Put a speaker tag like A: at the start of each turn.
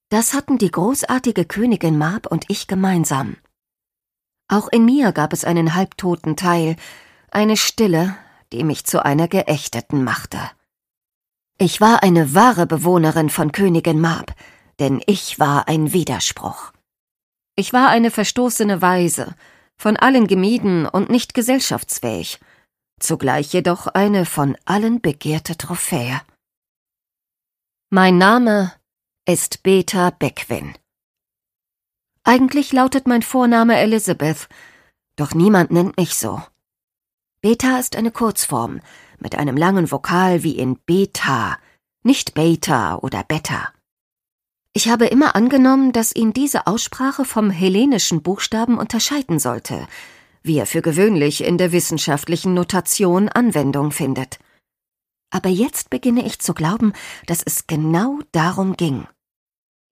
A: Das hatten die großartige Königin Mab und ich gemeinsam. Auch in mir gab es einen halbtoten Teil, eine Stille, die mich zu einer Geächteten machte. Ich war eine wahre Bewohnerin von Königin Mab, denn ich war ein Widerspruch. Ich war eine verstoßene Waise, von allen gemieden und nicht gesellschaftsfähig, zugleich jedoch eine von allen begehrte Trophäe. Mein Name ist Beta Beckwin. Eigentlich lautet mein Vorname Elizabeth, doch niemand nennt mich so. Beta ist eine Kurzform mit einem langen Vokal wie in Beta, nicht Beta oder Beta. Ich habe immer angenommen, dass ihn diese Aussprache vom hellenischen Buchstaben unterscheiden sollte, wie er für gewöhnlich in der wissenschaftlichen Notation Anwendung findet. Aber jetzt beginne ich zu glauben, dass es genau darum ging.